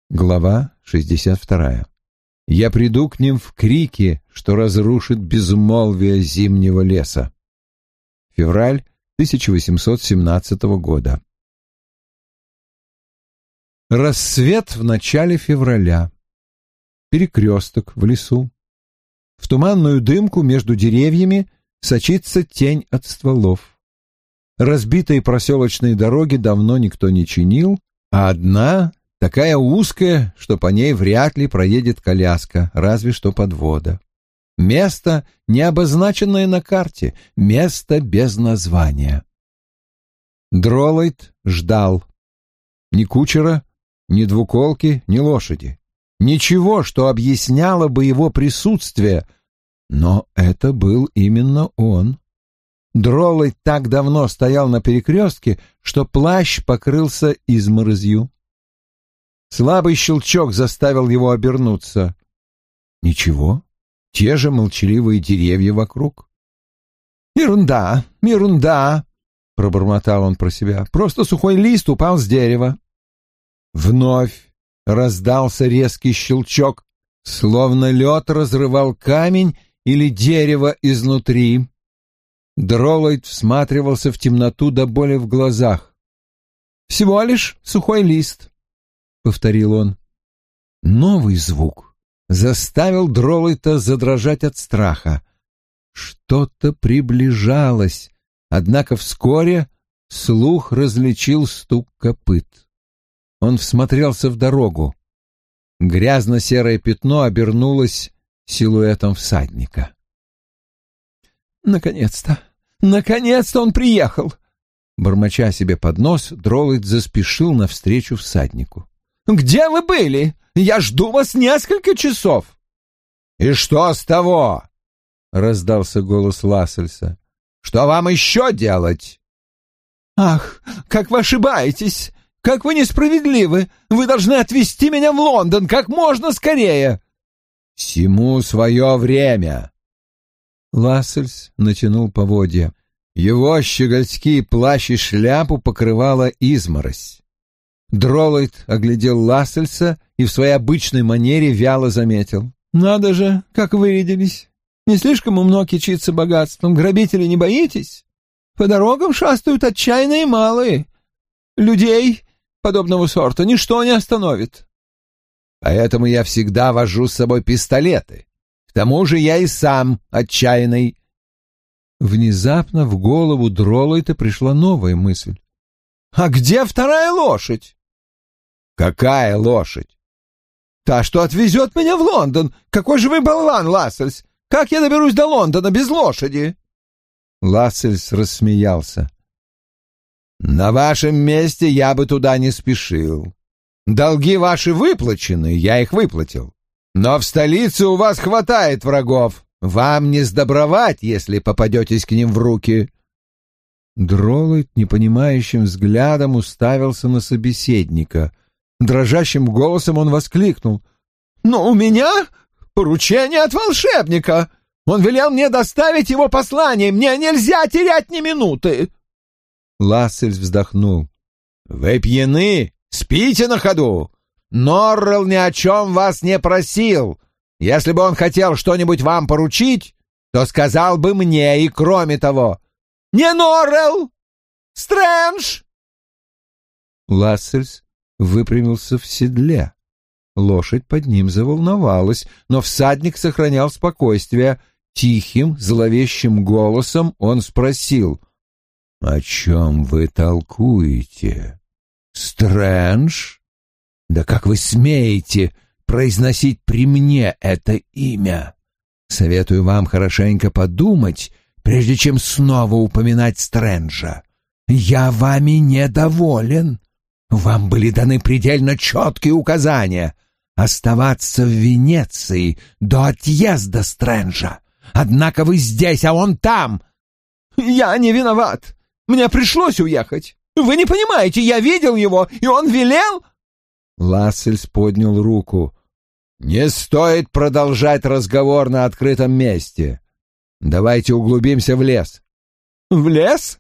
Глава 62. Я приду к ним в крике, что разрушит безмолвие зимнего леса. Февраль 1817 года. Рассвет в начале февраля. Перекресток в лесу. В туманную дымку между деревьями сочится тень от стволов. Разбитые проселочные дороги давно никто не чинил, а одна такая узкая, что по ней вряд ли проедет коляска, разве что подвода. Место, не обозначенное на карте, место без названия. Дролойд ждал. Ни кучера, ни двуколки, ни лошади. Ничего, что объясняло бы его присутствие, но это был именно он. Дролойд так давно стоял на перекрестке, что плащ покрылся изморозью. Слабый щелчок заставил его обернуться. Ничего, те же молчаливые деревья вокруг. «Ерунда, ерунда!» — пробормотал он про себя. «Просто сухой лист упал с дерева». Вновь раздался резкий щелчок, словно лед разрывал камень или дерево изнутри. Дролойд всматривался в темноту до боли в глазах. «Всего лишь сухой лист», — повторил он. Новый звук заставил Дролойда задрожать от страха. Что-то приближалось, однако вскоре слух различил стук копыт. Он всмотрелся в дорогу. Грязно-серое пятно обернулось силуэтом всадника. «Наконец-то! Наконец-то он приехал!» Бормоча себе под нос, Дролойд заспешил навстречу всаднику. «Где вы были? Я жду вас несколько часов!» «И что с того?» — раздался голос Лассельса. «Что вам еще делать?» «Ах, как вы ошибаетесь! Как вы несправедливы! Вы должны отвезти меня в Лондон как можно скорее!» «Всему свое время!» Лассельс натянул поводья. Его щегольский плащ и шляпу покрывала изморозь. Дролойд оглядел Лассельса и в своей обычной манере вяло заметил. «Надо же, как вырядились! Не слишком умно кичиться богатством. Грабителей не боитесь? По дорогам шастают отчаянные малые. Людей подобного сорта ничто не остановит». «Поэтому я всегда вожу с собой пистолеты. К тому же я и сам отчаянный». Внезапно в голову Дролойда пришла новая мысль. «А где вторая лошадь?» «Какая лошадь?» «Та, что отвезет меня в Лондон. Какой же вы болван, Лассельс! Как я доберусь до Лондона без лошади?» Лассельс рассмеялся. «На вашем месте я бы туда не спешил. Долги ваши выплачены, я их выплатил. Но в столице у вас хватает врагов. Вам не сдобровать, если попадетесь к ним в руки». Дролойд непонимающим взглядом уставился на собеседника. Дрожащим голосом он воскликнул. «Но у меня поручение от волшебника. Он велел мне доставить его послание. Мне нельзя терять ни минуты». Лассельс вздохнул. «Вы пьяны? Спите на ходу. Норрелл ни о чем вас не просил. Если бы он хотел что-нибудь вам поручить, то сказал бы мне, и кроме того... Не Норрелл! Стрэндж!» Лассельс выпрямился в седле. Лошадь под ним заволновалась, но всадник сохранял спокойствие. Тихим, зловещим голосом он спросил: «О чем вы толкуете? Стрэндж? Да как вы смеете произносить при мне это имя? Советую вам хорошенько подумать, прежде чем снова упоминать Стрэнджа. Я вами недоволен. Вам были даны предельно четкие указания оставаться в Венеции до отъезда Стрэнджа. Однако вы здесь, а он там». «Я не виноват. Мне пришлось уехать. Вы не понимаете, я видел его, и он велел...» Лассельс поднял руку. «Не стоит продолжать разговор на открытом месте. Давайте углубимся в лес». «В лес?»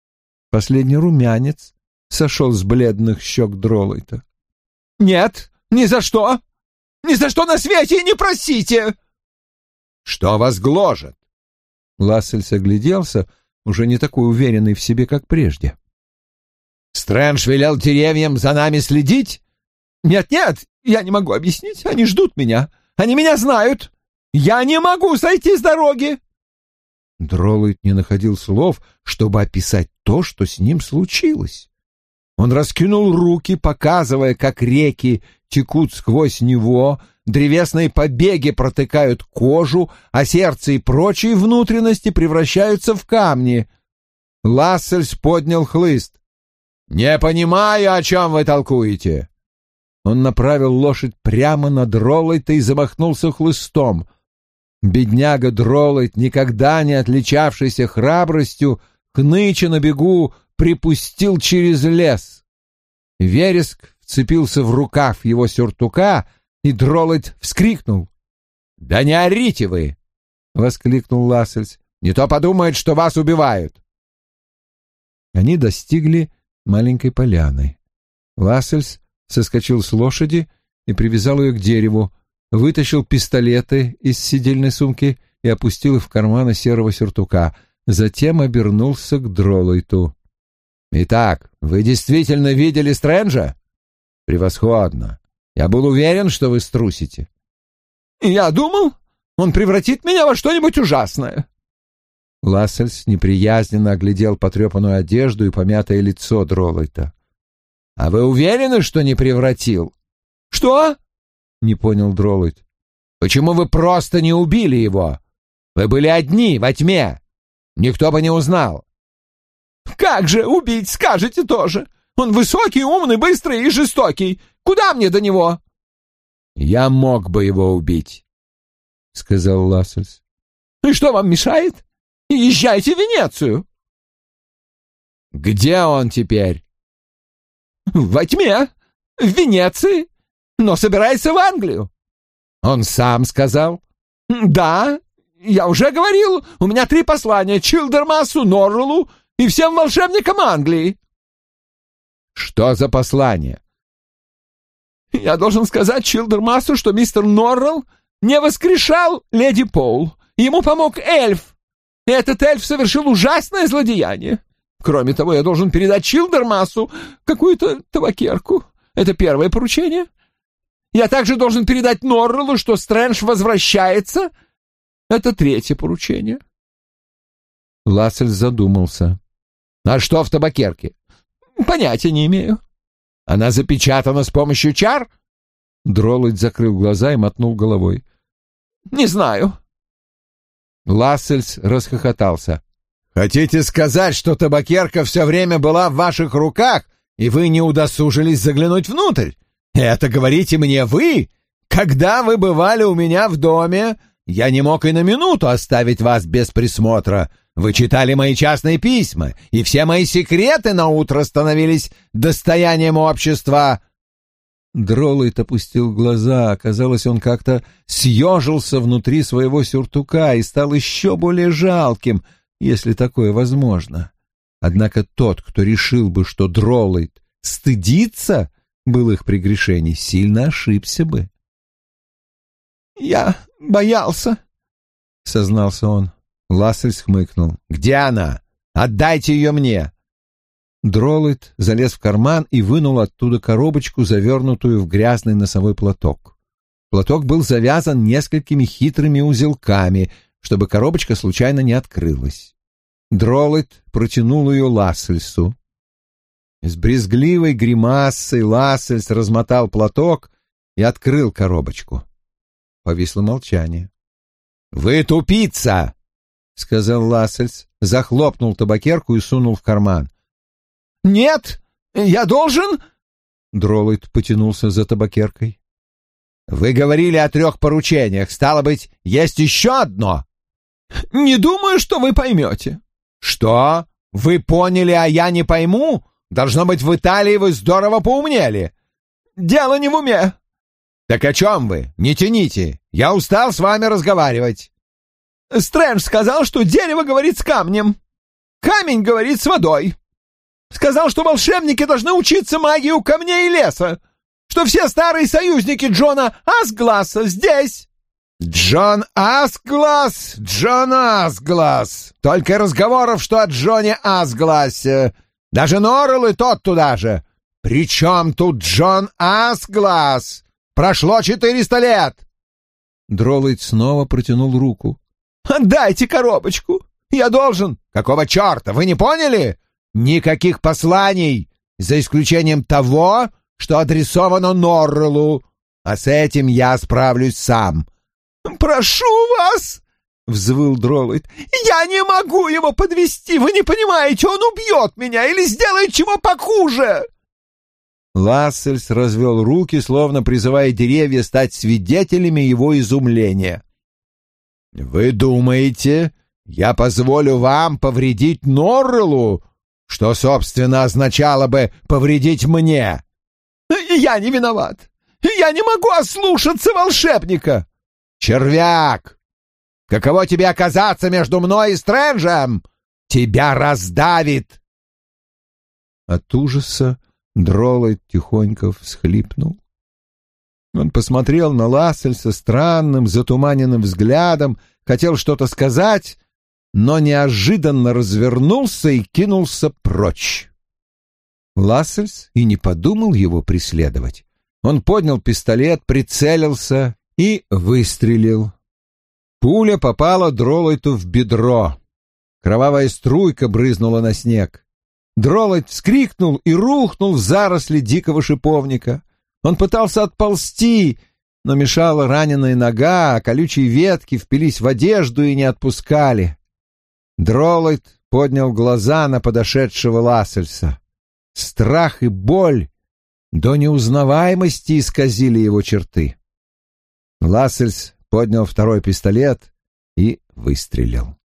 Последний румянец сошел с бледных щек Дролойда. «Нет, Ни за что! Ни за что на свете и не просите!» «Что вас гложет?» Лассельс огляделся, уже не такой уверенный в себе, как прежде. «Стрэндж велел деревьям за нами следить?» «Нет-нет, я не могу объяснить. Они ждут меня. Они меня знают. Я не могу сойти с дороги!» Дроллойд не находил слов, чтобы описать то, что с ним случилось. Он раскинул руки, показывая, как реки текут сквозь него, древесные побеги протыкают кожу, а сердце и прочие внутренности превращаются в камни. Лассельс поднял хлыст. «Не понимаю, о чем вы толкуете!» Он направил лошадь прямо на Дроллойда и замахнулся хлыстом. Бедняга Дроллойд, никогда не отличавшийся храбростью, хныча на бегу, припустил через лес. Вереск вцепился в рукав его сюртука, и Дроллойд вскрикнул. «Да не орите вы!» — воскликнул Лассельс. «Не то подумает, что вас убивают!» Они достигли маленькой поляны. Лассельс соскочил с лошади и привязал ее к дереву, вытащил пистолеты из седельной сумки и опустил их в карманы серого сюртука. Затем обернулся к Дроллойду. «Итак, вы действительно видели Стрэнджа?» «Превосходно. Я был уверен, что вы струсите». «Я думал, он превратит меня во что-нибудь ужасное». Лассельс неприязненно оглядел потрепанную одежду и помятое лицо Дроллойда. «А вы уверены, что не превратил?» «Что?» — не понял Дроллойд. «Почему вы просто не убили его? Вы были одни, во тьме. Никто бы не узнал». «Как же убить, скажете тоже? Он высокий, умный, быстрый и жестокий. Куда мне до него?» «Я мог бы его убить», — сказал Лассельс. «И что вам мешает? Езжайте в Венецию». «Где он теперь?» «Во тьме, в Венеции, но собирается в Англию». «Он сам сказал?» «Да, я уже говорил, у меня 3 послания Чилдермасу, Норреллу и всем волшебникам Англии». «Что за послание?» «Я должен сказать Чилдермасу, что мистер Норрелл не воскрешал леди Пол. Ему помог эльф. И этот эльф совершил ужасное злодеяние. Кроме того, я должен передать Чилдермасу какую-то табакерку. Это первое поручение. Я также должен передать Норреллу, что Стрэндж возвращается. Это 3-е поручение». Лассельс задумался. «А что в табакерке?» «Понятия не имею». «Она запечатана с помощью чар?» Дроллойд закрыл глаза и мотнул головой. «Не знаю». Лассельс расхохотался. «Хотите сказать, что табакерка все время была в ваших руках, и вы не удосужились заглянуть внутрь? Это говорите мне вы? Когда вы бывали у меня в доме, я не мог и на минуту оставить вас без присмотра. Вы читали мои частные письма, и все мои секреты наутро становились достоянием общества». Дроллойд опустил глаза. Казалось, он как-то съежился внутри своего сюртука и стал еще более жалким, если такое возможно. Однако тот, кто решил бы, что Дроллойд стыдится былых прегрешений, сильно ошибся бы. «Я боялся», — сознался он. Лассельс хмыкнул. «Где она? Отдайте ее мне!» Дроллойд залез в карман и вынул оттуда коробочку, завернутую в грязный носовой платок. Платок был завязан несколькими хитрыми узелками, чтобы коробочка случайно не открылась. Дроллойд протянул ее Лассельсу. С брезгливой гримасой Лассельс размотал платок и открыл коробочку. Повисло молчание. «Вы тупица!» — сказал Лассельс, захлопнул табакерку и сунул в карман. «Нет, я должен...» Дроллойд потянулся за табакеркой. «Вы говорили о 3 поручениях. Стало быть, есть еще одно?» «Не думаю, что вы поймете». «Что? Вы поняли, а я не пойму? Должно быть, в Италии вы здорово поумнели». «Дело не в уме». «Так о чем вы? Не тяните. Я устал с вами разговаривать». «Стрэндж сказал, что дерево говорит с камнем. Камень говорит с водой. Сказал, что волшебники должны учиться магии у камней и леса. что все старые союзники Джона Асгласа здесь. Джон Асглас, Джон Асглас. Только разговоров, что о Джоне Асгласе. Даже Норрелл и тот туда же. При чем тут Джон Асглас? Прошло 400 лет. Дроллойд снова протянул руку. «Отдайте коробочку! Я должен...» «Какого черта? Вы не поняли? Никаких посланий, за исключением того, что адресовано Норреллу. А с этим я справлюсь сам». «Прошу вас!» — взвыл Дроллойд. «Я не могу его подвести. Вы не понимаете, он убьет меня или сделает чего похуже!» Лассельс развел руки, словно призывая деревья стать свидетелями его изумления. «Вы думаете, я позволю вам повредить Норреллу, что, собственно, означало бы повредить мне?» «Я не виноват. Я не могу ослушаться волшебника!» «Червяк! Каково тебе оказаться между мной и Стрэнджем? Тебя раздавит!» От ужаса Дроллойд тихонько всхлипнул. Он посмотрел на Лассельса странным, затуманенным взглядом, хотел что-то сказать, но неожиданно развернулся и кинулся прочь. Лассельс и не подумал его преследовать. Он поднял пистолет, прицелился и выстрелил. Пуля попала Дроллойду в бедро. Кровавая струйка брызнула на снег. Дроллойд вскрикнул и рухнул в заросли дикого шиповника. Он пытался отползти, но мешала раненая нога, а колючие ветки впились в одежду и не отпускали. Дроллойд поднял глаза на подошедшего Лассельса. Страх и боль до неузнаваемости исказили его черты. Лассельс поднял второй пистолет и выстрелил.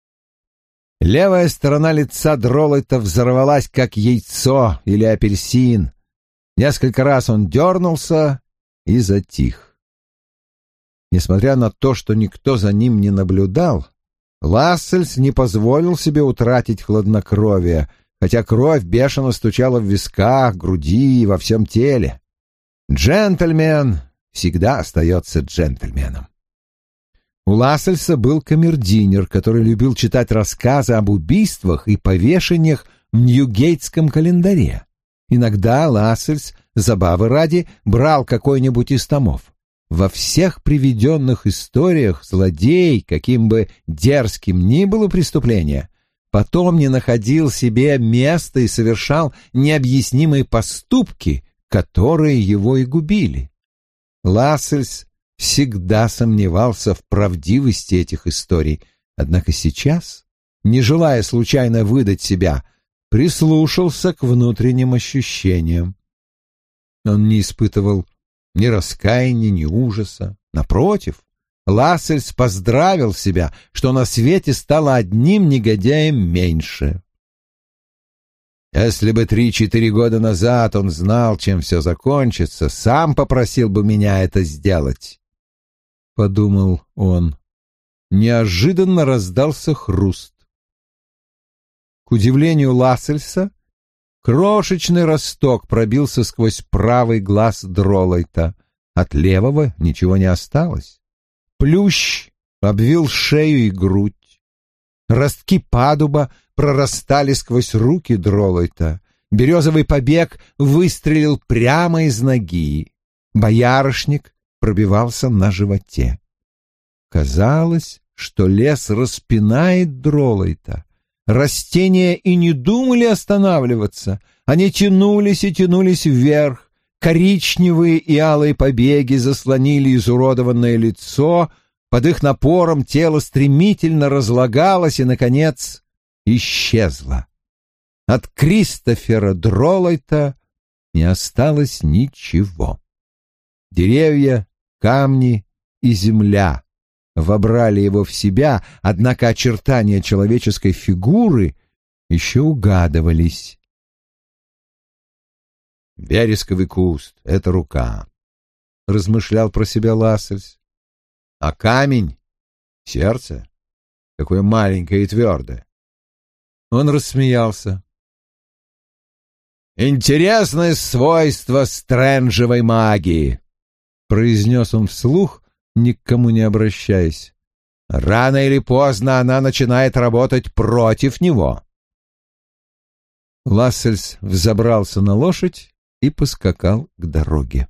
Левая сторона лица Дроллойда взорвалась, как яйцо или апельсин. Несколько раз он дернулся и затих. Несмотря на то, что никто за ним не наблюдал, Лассельс не позволил себе утратить хладнокровие, хотя кровь бешено стучала в висках, груди и во всем теле. Джентльмен всегда остается джентльменом. У Лассельса был камердинер, который любил читать рассказы об убийствах и повешениях в Ньюгейтском календаре. Иногда Лассельс, забавы ради, брал какой-нибудь из томов. Во всех приведенных историях злодей, каким бы дерзким ни было преступление, потом не находил себе места и совершал необъяснимые поступки, которые его и губили. Лассельс всегда сомневался в правдивости этих историй, однако сейчас, не желая случайно выдать себя, прислушался к внутренним ощущениям. Он не испытывал ни раскаяния, ни ужаса. Напротив, Лассельс поздравил себя, что на свете стало одним негодяем меньше. Если бы 3-4 года назад он знал, чем все закончится, сам попросил бы меня это сделать. Подумал он. Неожиданно раздался хруст. К удивлению Лассельса, крошечный росток пробился сквозь правый глаз Дроллойда. От левого ничего не осталось. Плющ обвил шею и грудь. Ростки падуба прорастали сквозь руки Дроллойда. Березовый побег выстрелил прямо из ноги. Боярышник пробивался на животе. Казалось, что лес распинает Дроллойда. Растения и не думали останавливаться. Они тянулись и тянулись вверх. Коричневые и алые побеги заслонили изуродованное лицо. Под их напором тело стремительно разлагалось и, наконец, исчезло. От Кристофера Дроллойда не осталось ничего. Деревья, камни и земля вобрали его в себя, однако очертания человеческой фигуры еще угадывались. «Вересковый куст — это рука», — размышлял про себя Лассельс. «А камень — сердце, какое маленькое и твердое». Он рассмеялся. Интересное свойство стрэнджевой магии», — произнес он вслух, ни к кому не обращаясь. «Рано или поздно она начинает работать против него». Лассельс взобрался на лошадь и поскакал к дороге.